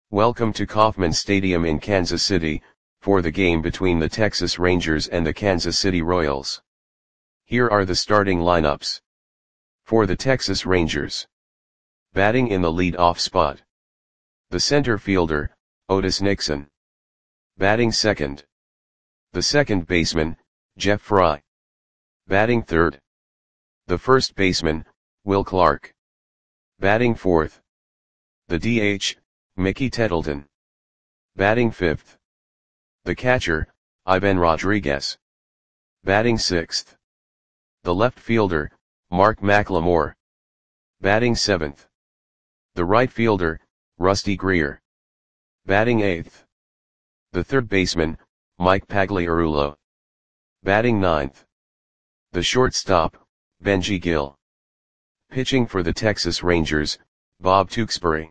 Welcome to Kauffman Stadium in Kansas City, for the game between the Texas Rangers and the Kansas City Royals. Here are the starting lineups. For the Texas Rangers. Batting in the lead-off spot. The center fielder, Otis Nixon. Batting second. The second baseman, Jeff Fry. Batting third. The first baseman, Will Clark. Batting fourth. The DH, Mickey Tettleton. Batting fifth. The catcher, Ivan Rodriguez. Batting sixth. The left fielder, Mark McLemore. Batting seventh. The right fielder, Rusty Greer. Batting eighth. The third baseman, Mike Pagliarulo. Batting ninth. The shortstop, Benji Gill. Pitching for the Texas Rangers, Bob Tewksbury.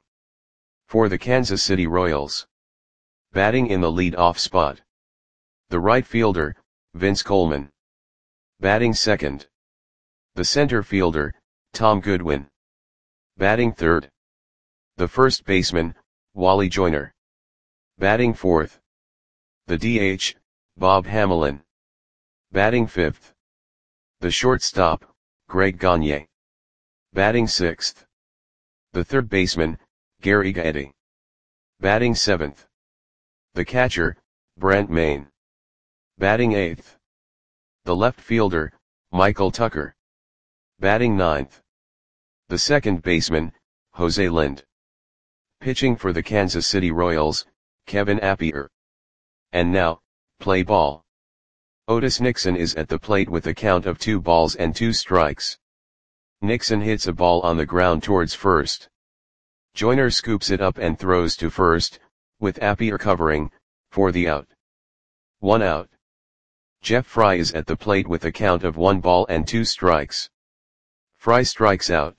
For the Kansas City Royals. Batting in the lead-off spot. The right fielder, Vince Coleman. Batting second. The center fielder, Tom Goodwin. Batting third. The first baseman, Wally Joyner. Batting fourth. The DH, Bob Hamelin. Batting fifth. The shortstop, Greg Gagne. Batting sixth. The third baseman, Gary Gaetti. Batting seventh. The catcher, Brent Mayne. Batting eighth. The left fielder, Michael Tucker. Batting ninth. The second baseman, Jose Lind. Pitching for the Kansas City Royals, Kevin Appier. And now, play ball. Otis Nixon is at the plate with a count of 2 balls and 2 strikes. Nixon hits a ball on the ground towards first. Joyner scoops it up and throws to first, with Appier covering, for the out. 1 out. Jeff Fry is at the plate with a count of 1 ball and 2 strikes. Fry strikes out.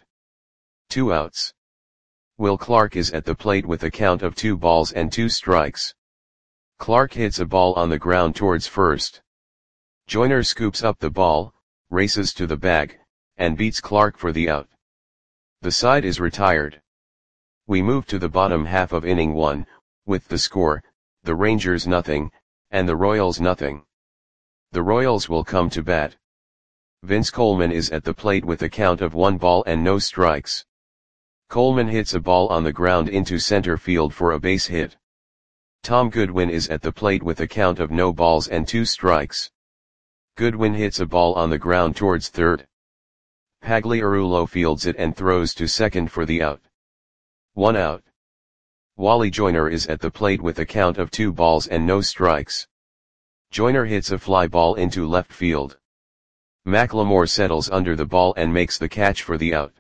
2 outs. Will Clark is at the plate with a count of 2 balls and 2 strikes. Clark hits a ball on the ground towards first. Joyner scoops up the ball, races to the bag, and beats Clark for the out. The side is retired. We move to the bottom half of inning 1, with the score, the Rangers nothing, and the Royals nothing. The Royals will come to bat. Vince Coleman is at the plate with a count of 1 ball and no strikes. Coleman hits a ball on the ground into center field for a base hit. Tom Goodwin is at the plate with a count of no balls and 2 strikes. Goodwin hits a ball on the ground towards third. Pagliarulo fields it and throws to second for the out. 1 out. Wally Joyner is at the plate with a count of 2 balls and no strikes. Joyner hits a fly ball into left field. McLemore settles under the ball and makes the catch for the out.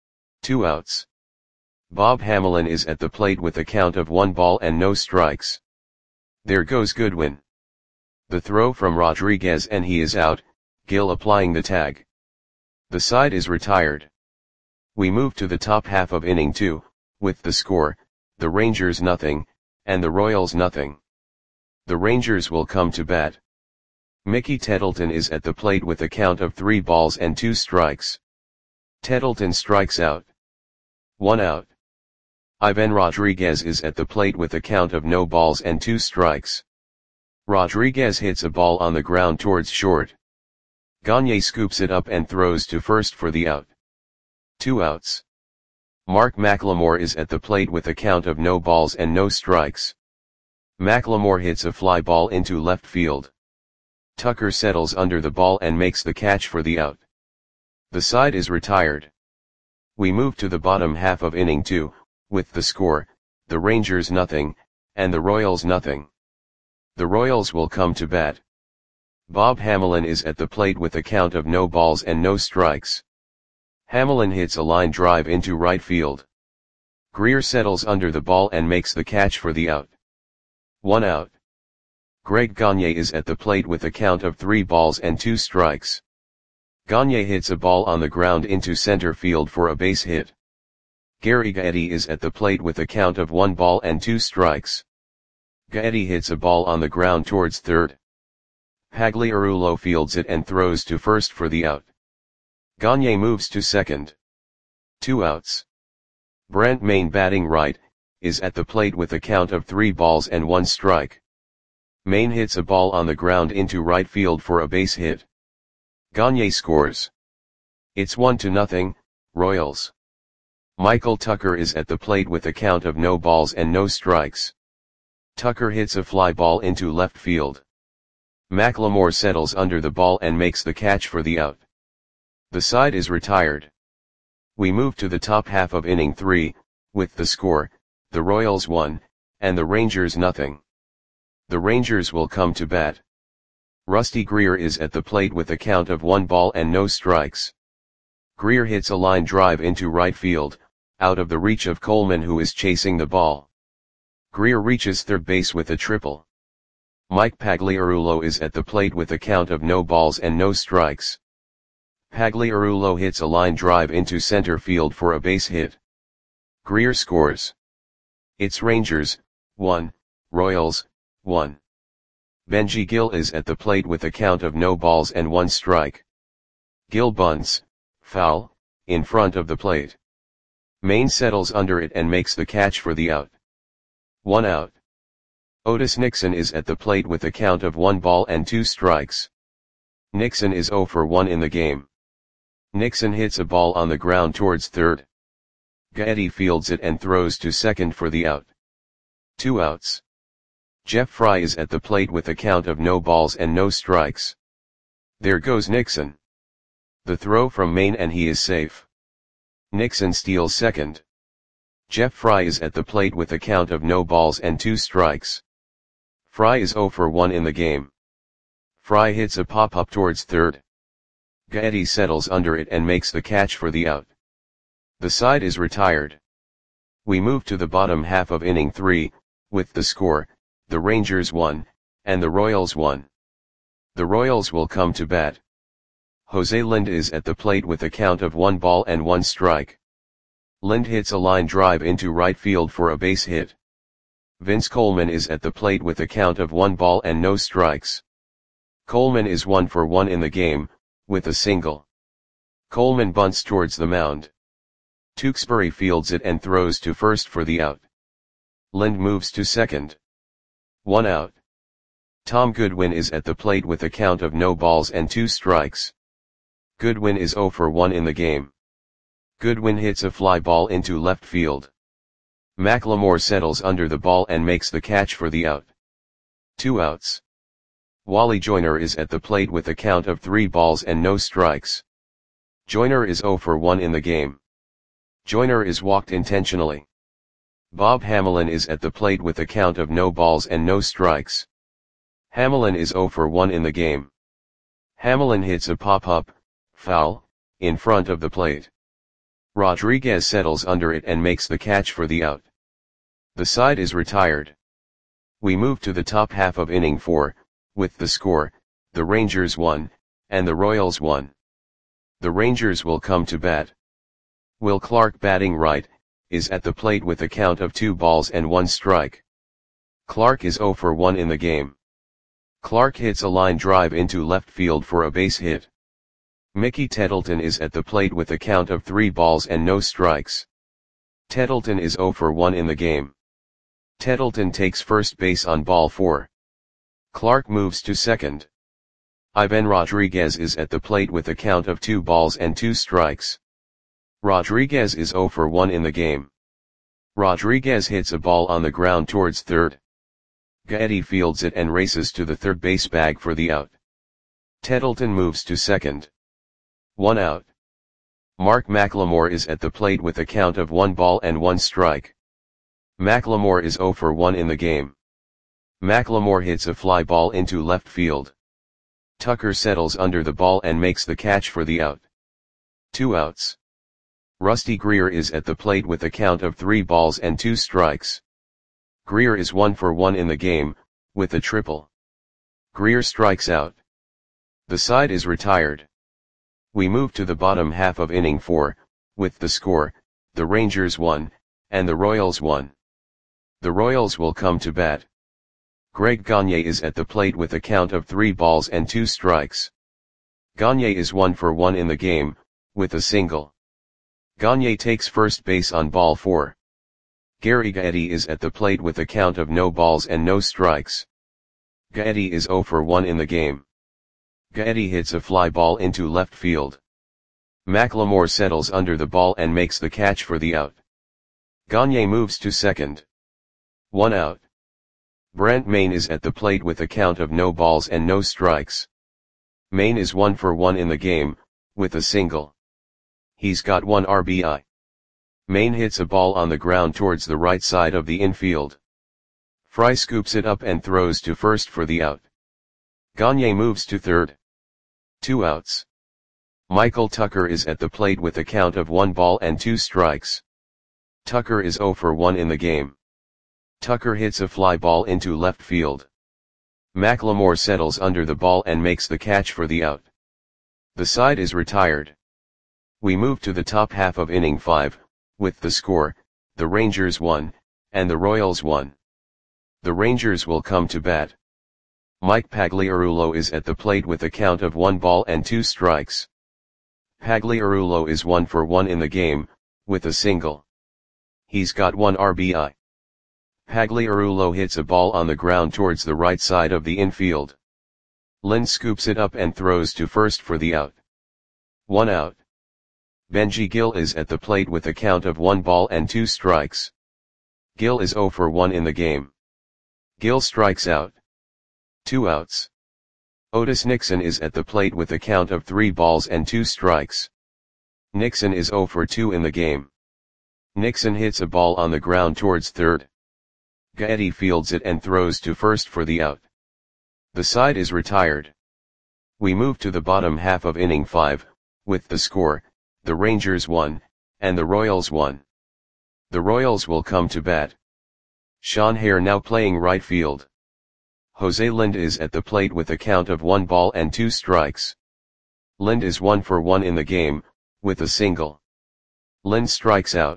2 outs. Bob Hamelin is at the plate with a count of 1 ball and no strikes. There goes Goodwin. The throw from Rodriguez and he is out, Gill applying the tag. The side is retired. We move to the top half of inning 2, with the score, the Rangers nothing, and the Royals nothing. The Rangers will come to bat. Mickey Tettleton is at the plate with a count of 3 balls and 2 strikes. Tettleton strikes out. 1 out. Ivan Rodriguez is at the plate with a count of no balls and 2 strikes. Rodriguez hits a ball on the ground towards short. Gagne scoops it up and throws to first for the out. 2 outs. Mark McLemore is at the plate with a count of no balls and no strikes. McLemore hits a fly ball into left field. Tucker settles under the ball and makes the catch for the out. The side is retired. We move to the bottom half of inning 2, with the score, the Rangers nothing, and the Royals nothing. The Royals will come to bat. Bob Hamelin is at the plate with a count of no balls and no strikes. Hamelin hits a line drive into right field. Greer settles under the ball and makes the catch for the out. 1 out. Greg Gagne is at the plate with a count of 3 balls and 2 strikes. Gagne hits a ball on the ground into center field for a base hit. Gary Gaetti is at the plate with a count of 1 ball and 2 strikes. Gaetti hits a ball on the ground towards third. Pagliarulo fields it and throws to first for the out. Gagne moves to second. 2 outs. Brent Mayne batting right, is at the plate with a count of 3 balls and 1 strike. Main hits a ball on the ground into right field for a base hit. Gagne scores. It's 1-0, Royals. Michael Tucker is at the plate with a count of no balls and no strikes. Tucker hits a fly ball into left field. McLemore settles under the ball and makes the catch for the out. The side is retired. We move to the top half of inning 3, with the score, the Royals 1, and the Rangers 0. The Rangers will come to bat. Rusty Greer is at the plate with a count of 1 ball and no strikes. Greer hits a line drive into right field, out of the reach of Coleman, who is chasing the ball. Greer reaches third base with a triple. Mike Pagliarulo is at the plate with a count of no balls and no strikes. Pagliarulo hits a line drive into center field for a base hit. Greer scores. It's Rangers 1, Royals 1. Benji Gil is at the plate with a count of no balls and 1 strike. Gil bunts, foul, in front of the plate. Main settles under it and makes the catch for the out. 1 out. Otis Nixon is at the plate with a count of 1 ball and 2 strikes. Nixon is 0 for 1 in the game. Nixon hits a ball on the ground towards third. Gaetti fields it and throws to second for the out. 2 outs. Jeff Fry is at the plate with a count of no balls and no strikes. There goes Nixon. The throw from Main and he is safe. Nixon steals second. Jeff Fry is at the plate with a count of no balls and 2 strikes. Fry is 0 for 1 in the game. Fry hits a pop-up towards third. Gaetti settles under it and makes the catch for the out. The side is retired. We move to the bottom half of inning 3, with the score, the Rangers 1, and the Royals 1. The Royals will come to bat. Jose Lind is at the plate with a count of 1 ball and 1 strike. Lind hits a line drive into right field for a base hit. Vince Coleman is at the plate with a count of 1 ball and no strikes. Coleman is 1 for 1 in the game, with a single. Coleman bunts towards the mound. Tewksbury fields it and throws to first for the out. Lind moves to second. 1 out. Tom Goodwin is at the plate with a count of no balls and 2 strikes. Goodwin is 0 for 1 in the game. Goodwin hits a fly ball into left field. McLemore settles under the ball and makes the catch for the out. 2 outs. Wally Joyner is at the plate with a count of 3 balls and no strikes. Joyner is 0 for 1 in the game. Joyner is walked intentionally. Bob Hamelin is at the plate with a count of no balls and no strikes. Hamelin is 0 for 1 in the game. Hamelin hits a pop-up, foul, in front of the plate. Rodriguez settles under it and makes the catch for the out. The side is retired. We move to the top half of inning 4, with the score, the Rangers 1, and the Royals 1. The Rangers will come to bat. Will Clark, batting right, is at the plate with a count of 2 balls and 1 strike. Clark is 0 for 1 in the game. Clark hits a line drive into left field for a base hit. Mickey Tettleton is at the plate with a count of 3 balls and no strikes. Tettleton is 0 for 1 in the game. Tettleton takes first base on ball 4. Clark moves to second. Ivan Rodriguez is at the plate with a count of 2 balls and 2 strikes. Rodriguez is 0 for 1 in the game. Rodriguez hits a ball on the ground towards third. Gaetti fields it and races to the third base bag for the out. Tettleton moves to second. 1 out. Mark McLemore is at the plate with a count of 1 ball and 1 strike. McLemore is 0 for 1 in the game. McLemore hits a fly ball into left field. Tucker settles under the ball and makes the catch for the out. 2 outs. Rusty Greer is at the plate with a count of 3 balls and 2 strikes. Greer is 1 for 1 in the game, with a triple. Greer strikes out. The side is retired. We move to the bottom half of inning 4, with the score, the Rangers 1, and the Royals 1. The Royals will come to bat. Greg Gagne is at the plate with a count of 3 balls and 2 strikes. Gagne is 1 for 1 in the game, with a single. Gagne takes first base on ball 4. Gary Gaetti is at the plate with a count of no balls and no strikes. Gaetti is 0 for 1 in the game. Gaetti hits a fly ball into left field. McLemore settles under the ball and makes the catch for the out. Gagne moves to second. 1 out. Brent Mayne is at the plate with a count of no balls and no strikes. Mayne is 1 for 1 in the game, with a single. He's got 1 RBI. Mayne hits a ball on the ground towards the right side of the infield. Fry scoops it up and throws to first for the out. Gagne moves to third. 2 outs. Michael Tucker is at the plate with a count of 1 ball and 2 strikes. Tucker is 0 for 1 in the game. Tucker hits a fly ball into left field. McLemore settles under the ball and makes the catch for the out. The side is retired. We move to the top half of inning 5, with the score, the Rangers 1, and the Royals 1. The Rangers will come to bat. Mike Pagliarulo is at the plate with a count of 1 ball and 2 strikes. Pagliarulo is 1 for 1 in the game, with a single. He's got 1 RBI. Pagliarulo hits a ball on the ground towards the right side of the infield. Lynn scoops it up and throws to first for the out. 1 out. Benji Gil is at the plate with a count of 1 ball and 2 strikes. Gil is 0 for 1 in the game. Gil strikes out. 2 outs. Otis Nixon is at the plate with a count of 3 balls and 2 strikes. Nixon is 0 for 2 in the game. Nixon hits a ball on the ground towards third. Gaetti fields it and throws to first for the out. The side is retired. We move to the bottom half of inning 5, with the score, the Rangers 1, and the Royals 1. The Royals will come to bat. Sean Hare now playing right field. Jose Lind is at the plate with a count of 1 ball and 2 strikes. Lind is 1 for 1 in the game, with a single. Lind strikes out.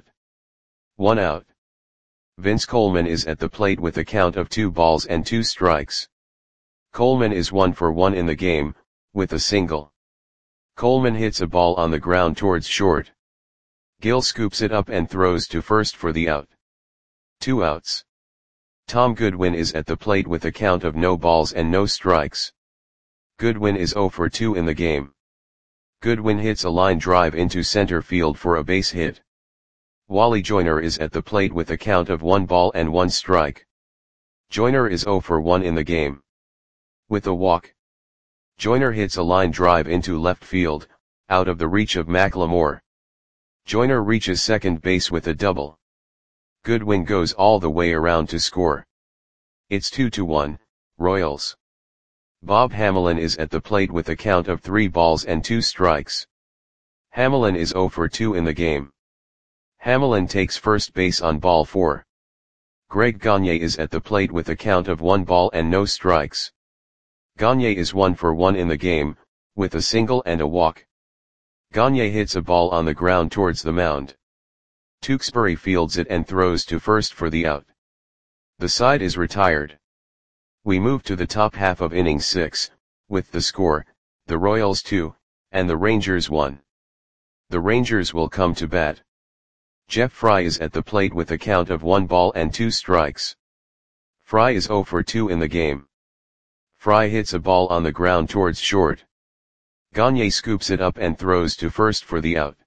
1 out. Vince Coleman is at the plate with a count of 2 balls and 2 strikes. Coleman is 1 for 1 in the game, with a single. Coleman hits a ball on the ground towards short. Gil scoops it up and throws to first for the out. 2 outs. Tom Goodwin is at the plate with a count of no balls and no strikes. Goodwin is 0 for 2 in the game. Goodwin hits a line drive into center field for a base hit. Wally Joyner is at the plate with a count of 1 ball and 1 strike. Joyner is 0 for 1 in the game. With a walk. Joyner hits a line drive into left field, out of the reach of McLemore. Joyner reaches second base with a double. Goodwin goes all the way around to score. It's 2-1, Royals. Bob Hamelin is at the plate with a count of 3 balls and 2 strikes. Hamelin is 0 for 2 in the game. Hamelin takes first base on ball 4. Greg Gagne is at the plate with a count of 1 ball and no strikes. Gagne is 1 for 1 in the game, with a single and a walk. Gagne hits a ball on the ground towards the mound. Tewksbury fields it and throws to first for the out. The side is retired. We move to the top half of inning 6, with the score, the Royals 2, and the Rangers 1. The Rangers will come to bat. Jeff Fry is at the plate with a count of 1 ball and 2 strikes. Fry is 0 for 2 in the game. Fry hits a ball on the ground towards short. Gagne scoops it up and throws to first for the out.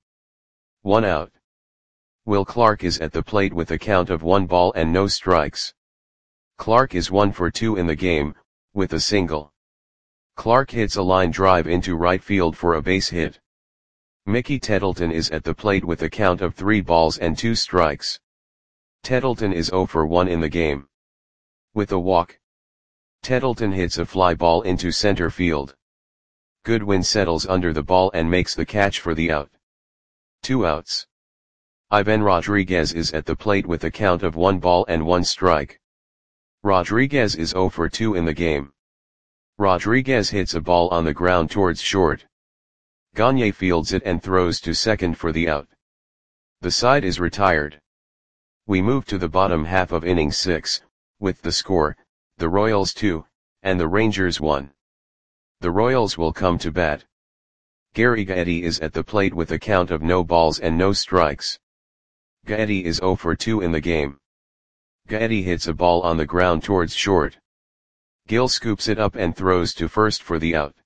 1 out. Will Clark is at the plate with a count of 1 ball and no strikes. Clark is 1 for 2 in the game, with a single. Clark hits a line drive into right field for a base hit. Mickey Tettleton is at the plate with a count of 3 balls and 2 strikes. Tettleton is 0 for 1 in the game. With a walk. Tettleton hits a fly ball into center field. Goodwin settles under the ball and makes the catch for the out. 2 outs. Ivan Rodriguez is at the plate with a count of 1 ball and 1 strike. Rodriguez is 0 for 2 in the game. Rodriguez hits a ball on the ground towards short. Gagne fields it and throws to second for the out. The side is retired. We move to the bottom half of inning 6, with the score, the Royals 2, and the Rangers 1. The Royals will come to bat. Gary Gaetti is at the plate with a count of no balls and no strikes. Gaetti is 0 for 2 in the game. Gaetti hits a ball on the ground towards short. Gill scoops it up and throws to first for the out.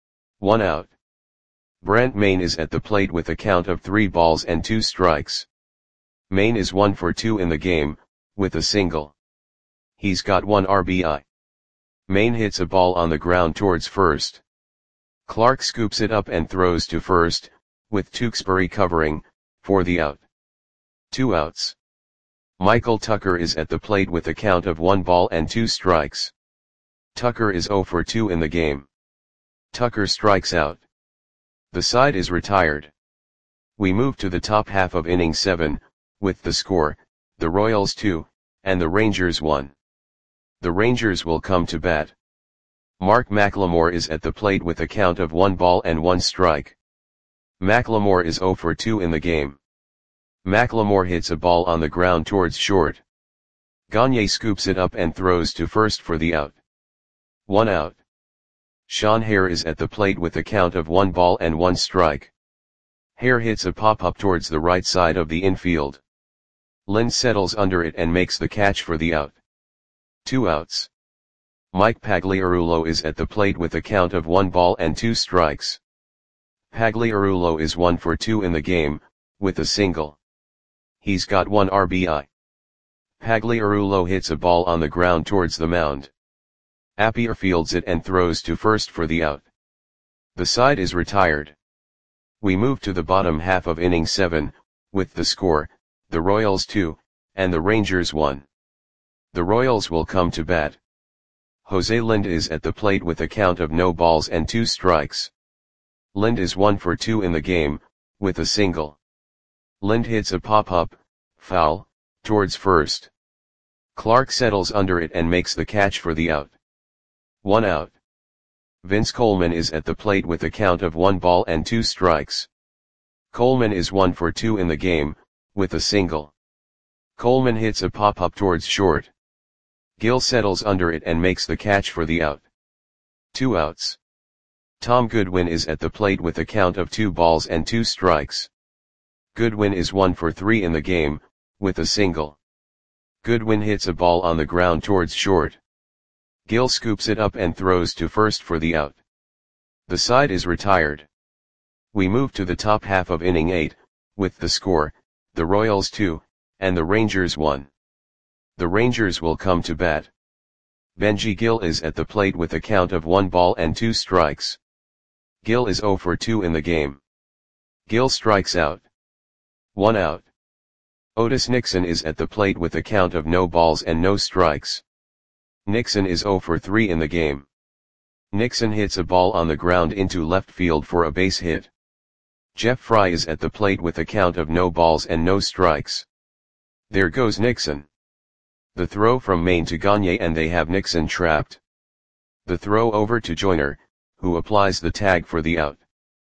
1 out. Brent Main is at the plate with a count of 3 balls and 2 strikes. Main is 1 for 2 in the game, with a single. He's got 1 RBI. Main hits a ball on the ground towards first. Clark scoops it up and throws to first, with Tewksbury covering, for the out. 2 outs. Michael Tucker is at the plate with a count of 1 ball and 2 strikes. Tucker is 0 for 2 in the game. Tucker strikes out. The side is retired. We move to the top half of inning 7, with the score, the Royals 2, and the Rangers 1. The Rangers will come to bat. Mark McLemore is at the plate with a count of 1 ball and 1 strike. McLemore is 0 for 2 in the game. McLemore hits a ball on the ground towards short. Gagne scoops it up and throws to first for the out. 1 out. Sean Hare is at the plate with a count of 1 ball and 1 strike. Hare hits a pop-up towards the right side of the infield. Lind settles under it and makes the catch for the out. 2 outs. Mike Pagliarulo is at the plate with a count of 1 ball and 2 strikes. Pagliarulo is 1 for 2 in the game, with a single. He's got 1 RBI. Pagliarulo hits a ball on the ground towards the mound. Appier fields it and throws to first for the out. The side is retired. We move to the bottom half of inning 7, with the score, the Royals 2, and the Rangers 1. The Royals will come to bat. Jose Lind is at the plate with a count of no balls and 2 strikes. Lind is 1 for 2 in the game, with a single. Lind hits a pop-up, foul, towards first. Clark settles under it and makes the catch for the out. 1 out. Vince Coleman is at the plate with a count of 1 ball and 2 strikes. Coleman is 1 for 2 in the game, with a single. Coleman hits a pop-up towards short. Gill settles under it and makes the catch for the out. 2 outs. Tom Goodwin is at the plate with a count of 2 balls and 2 strikes. Goodwin is 1 for 3 in the game, with a single. Goodwin hits a ball on the ground towards short. Gill scoops it up and throws to first for the out. The side is retired. We move to the top half of inning 8, with the score, the Royals 2, and the Rangers 1. The Rangers will come to bat. Benji Gill is at the plate with a count of 1 ball and 2 strikes. Gill is 0 for 2 in the game. Gill strikes out. 1 out. Otis Nixon is at the plate with a count of no balls and no strikes. Nixon is 0 for 3 in the game. Nixon hits a ball on the ground into left field for a base hit. Jeff Fry is at the plate with a count of no balls and no strikes. There goes Nixon. The throw from Main to Gagne and they have Nixon trapped. The throw over to Joyner, who applies the tag for the out.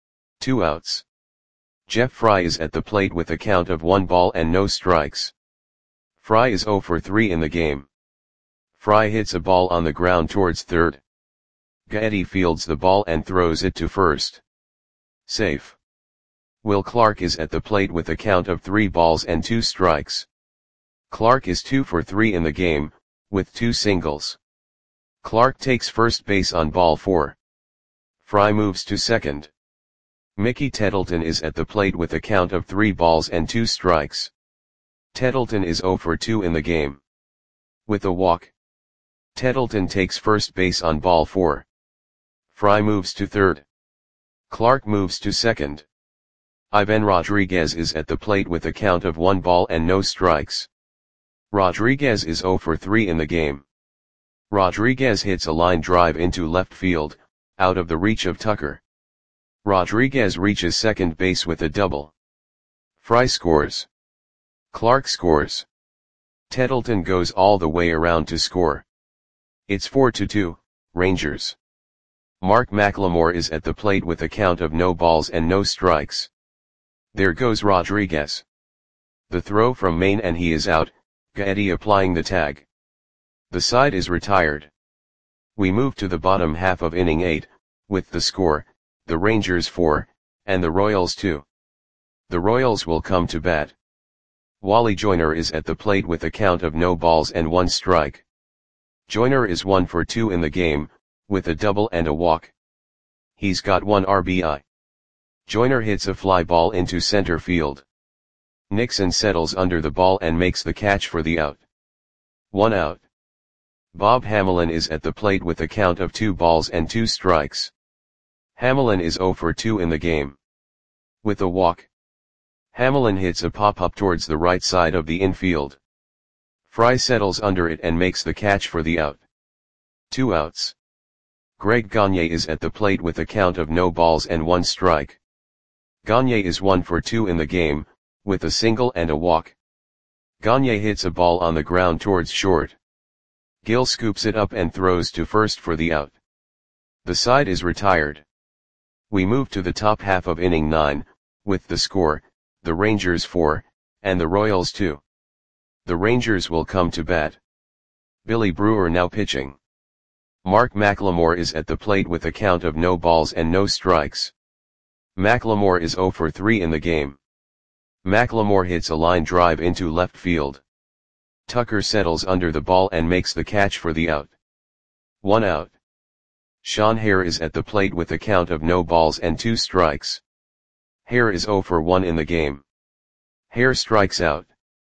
2 outs. Jeff Fry is at the plate with a count of 1 ball and no strikes. Fry is 0 for 3 in the game. Fry hits a ball on the ground towards third. Gaetti fields the ball and throws it to first. Safe. Will Clark is at the plate with a count of 3 balls and 2 strikes. Clark is 2 for 3 in the game, with 2 singles. Clark takes first base on ball 4. Fry moves to second. Mickey Tettleton is at the plate with a count of 3 balls and 2 strikes. Tettleton is 0 for 2 in the game. With a walk, Tettleton takes first base on ball 4. Fry moves to third. Clark moves to second. Ivan Rodriguez is at the plate with a count of 1 ball and no strikes. Rodriguez is 0 for 3 in the game. Rodriguez hits a line drive into left field, out of the reach of Tucker. Rodriguez reaches second base with a double. Fry scores. Clark scores. Tettleton goes all the way around to score. It's 4-2, Rangers. Mark McLemore is at the plate with a count of no balls and no strikes. There goes Rodriguez. The throw from Main and he is out, Gaetti applying the tag. The side is retired. We move to the bottom half of inning 8, with the score, the Rangers 4, and the Royals 2. The Royals will come to bat. Wally Joyner is at the plate with a count of no balls and 1 strike. Joyner is 1 for 2 in the game, with a double and a walk. He's got 1 RBI. Joyner hits a fly ball into center field. Nixon settles under the ball and makes the catch for the out. 1 out. Bob Hamelin is at the plate with a count of 2 balls and 2 strikes. Hamelin is 0 for 2 in the game. With a walk. Hamelin hits a pop-up towards the right side of the infield. Fry settles under it and makes the catch for the out. 2 outs. Greg Gagne is at the plate with a count of no balls and 1 strike. Gagne is 1 for 2 in the game, with a single and a walk. Gagne hits a ball on the ground towards short. Gill scoops it up and throws to first for the out. The side is retired. We move to the top half of inning 9, with the score, the Rangers 4, and the Royals 2. The Rangers will come to bat. Billy Brewer now pitching. Mark McLemore is at the plate with a count of no balls and no strikes. McLemore is 0 for 3 in the game. McLemore hits a line drive into left field. Tucker settles under the ball and makes the catch for the out. 1 out. Sean Hare is at the plate with a count of no balls and 2 strikes. Hare is 0 for 1 in the game. Hare strikes out.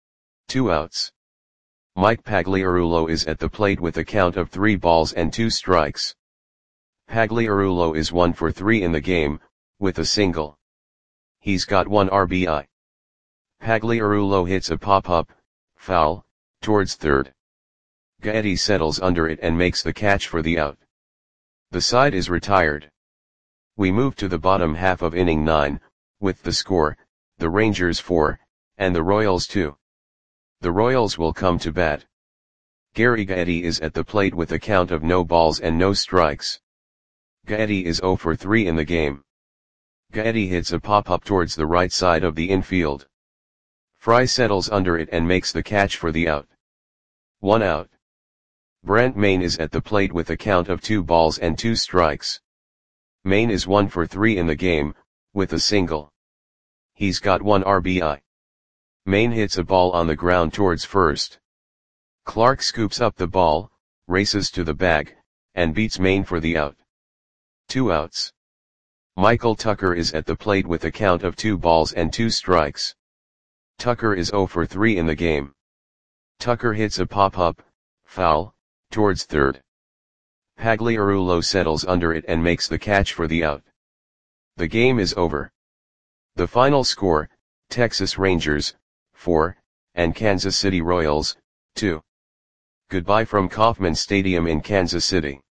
2 outs. Mike Pagliarulo is at the plate with a count of 3 balls and 2 strikes. Pagliarulo is 1 for 3 in the game, with a single. He's got 1 RBI. Pagliarulo hits a pop-up, foul, towards third. Gaetti settles under it and makes the catch for the out. The side is retired. We move to the bottom half of inning 9, with the score, the Rangers 4, and the Royals 2. The Royals will come to bat. Gary Gaetti is at the plate with a count of no balls and no strikes. Gaetti is 0 for 3 in the game. Gaetti hits a pop-up towards the right side of the infield. Fry settles under it and makes the catch for the out. 1 out. Brent Mayne is at the plate with a count of 2 balls and 2 strikes. Mayne is 1 for 3 in the game, with a single. He's got 1 RBI. Mayne hits a ball on the ground towards first. Clark scoops up the ball, races to the bag, and beats Mayne for the out. 2 outs. Michael Tucker is at the plate with a count of 2 balls and 2 strikes. Tucker is 0 for 3 in the game. Tucker hits a pop-up, foul, towards third. Pagliarulo settles under it and makes the catch for the out. The game is over. The final score, Texas Rangers, 4, and Kansas City Royals, 2. Goodbye from Kauffman Stadium in Kansas City.